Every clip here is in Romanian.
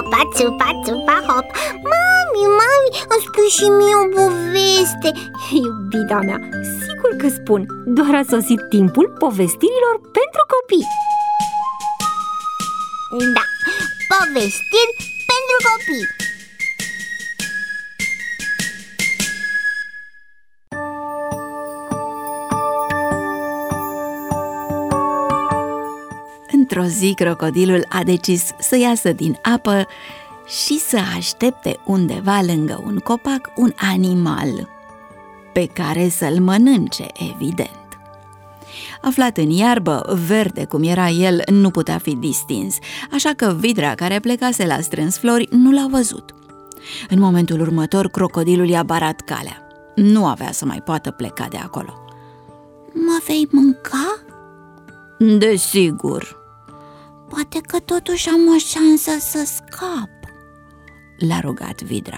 țupa, țupa, țupa, hop. Mami, îmi spui și mie o poveste. Iubita mea, sigur că spun. Doar a sosit timpul povestirilor pentru copii. Da, povestiri pentru copii. Într-o zi, crocodilul a decis să iasă din apă și să aștepte undeva lângă un copac un animal pe care să-l mănânce, evident. Aflat în iarbă, verde cum era el, nu putea fi distins, așa că vidra care plecase la strâns flori nu l-a văzut. În momentul următor, crocodilul i-a barat calea. Nu avea să mai poată pleca de acolo. Mă vei mânca? Desigur. Poate că totuși am o șansă să scap, l-a rugat vidra.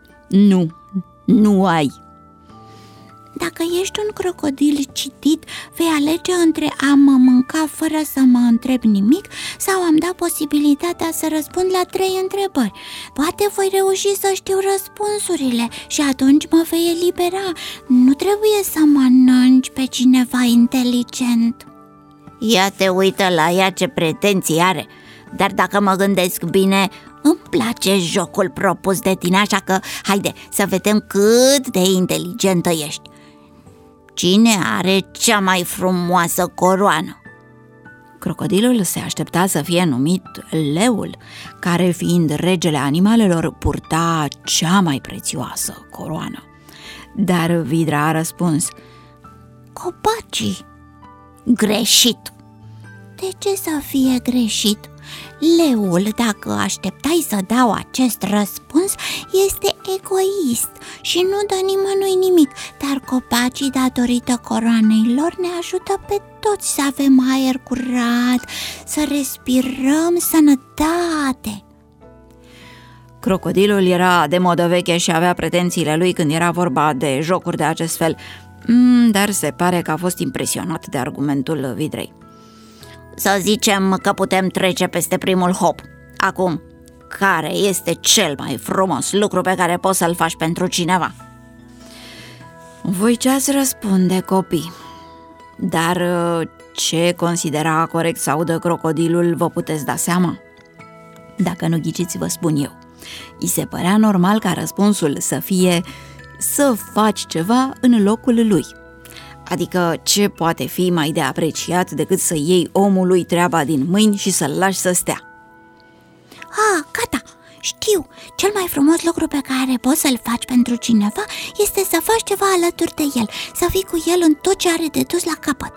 Nu ai. Dacă ești un crocodil citit, vei alege între a mă mânca fără să mă întreb nimic sau am dat posibilitatea să răspund la 3 întrebări. Poate voi reuși să știu răspunsurile și atunci mă vei elibera. Nu trebuie să mănânci pe cineva inteligent. Ia te uită la ea ce pretenții are. Dar dacă mă gândesc bine, îmi place jocul propus de tine, așa că haide să vedem cât de inteligentă ești. Cine are cea mai frumoasă coroană? Crocodilul se aștepta să fie numit leul, care, fiind regele animalelor, purta cea mai prețioasă coroană. Dar vidra a răspuns: copacii. Greșit. De ce să fie greșit? Leul, dacă așteptai să dau acest răspuns, este egoist și nu dă nimănui nimic. Dar copacii, datorită coroanei lor, ne ajută pe toți să avem aer curat, să respirăm sănătate. Crocodilul era de modă veche și avea pretențiile lui când era vorba de jocuri de acest fel, dar se pare că a fost impresionat de argumentul vidrei. Să zicem că putem trece peste primul hop. Acum, care este cel mai frumos lucru pe care poți să-l faci pentru cineva? Voi ce-ați răspunde, copii? Dar ce considera corect să audă crocodilul, vă puteți da seama? Dacă nu ghiciți, vă spun eu. I se părea normal ca răspunsul să fie să faci ceva în locul lui. Adică ce poate fi mai de apreciat decât să iei omului treaba din mâini și să-l lași să stea? Gata, știu, cel mai frumos lucru pe care poți să-l faci pentru cineva este să faci ceva alături de el, să fii cu el în tot ce are de dus la capăt.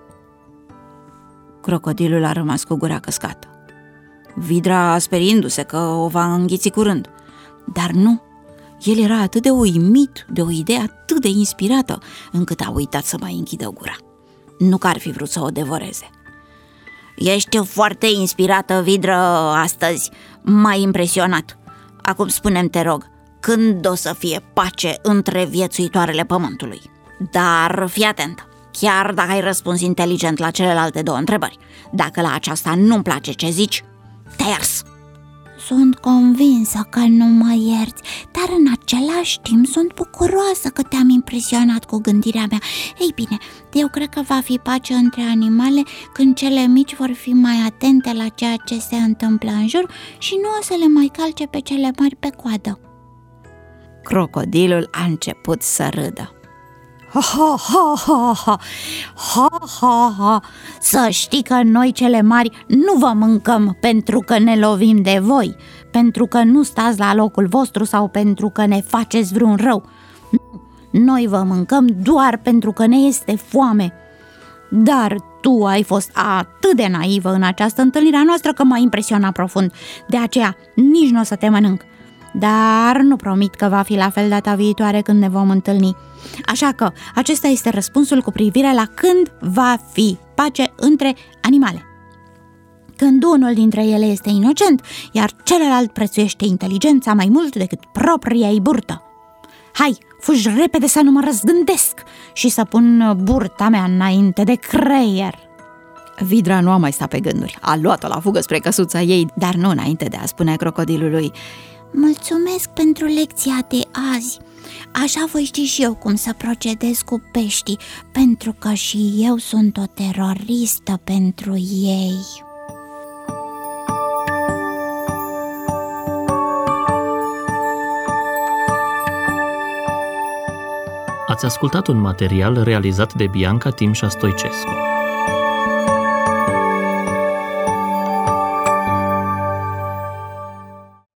Crocodilul a rămas cu gura căscată, vidra speriindu-se că o va înghiți curând. Dar nu, el era atât de uimit de o idee atât de inspirată, încât a uitat să mai închidă gura. Nu că ar fi vrut să o devoreze. Ești foarte inspirată, vidră, astăzi. M-ai impresionat. Acum spune-mi, te rog, când o să fie pace între viețuitoarele pământului? Dar fii atentă, chiar dacă ai răspuns inteligent la celelalte 2 întrebări, dacă la aceasta nu-mi place ce zici, te-ai ars. Sunt convinsă că nu mă ierți, dar în același timp sunt bucuroasă că te-am impresionat cu gândirea mea. Ei bine, eu cred că va fi pace între animale când cele mici vor fi mai atente la ceea ce se întâmplă în jur și nu o să le mai calce pe cele mari pe coadă. Crocodilul a început să râdă. Ha, ha, ha, ha, ha, ha, ha. Să știi că noi cele mari nu vă mâncăm pentru că ne lovim de voi, pentru că nu stați la locul vostru sau pentru că ne faceți vreun rău. Noi vă mâncăm doar pentru că ne este foame. Dar tu ai fost atât de naivă în această întâlnire a noastră că m-a impresionat profund. De aceea nici nu o să te mănânc. Dar nu promit că va fi la fel data viitoare când ne vom întâlni. Așa că acesta este răspunsul cu privire la când va fi pace între animale. Când unul dintre ele este inocent, iar celălalt prețuiește inteligența mai mult decât propria-i burtă. Hai, fugi repede să nu mă răzgândesc și să pun burta mea înainte de creier, Vidra nu a mai stat pe gânduri. A luat-o la fugă spre căsuța ei, dar nu înainte de a spune crocodilului: mulțumesc pentru lecția de azi. Așa voi ști și eu cum să procedez cu peștii, pentru că și eu sunt o teroristă pentru ei. Ați ascultat un material realizat de Bianca Timșa Stoicescu.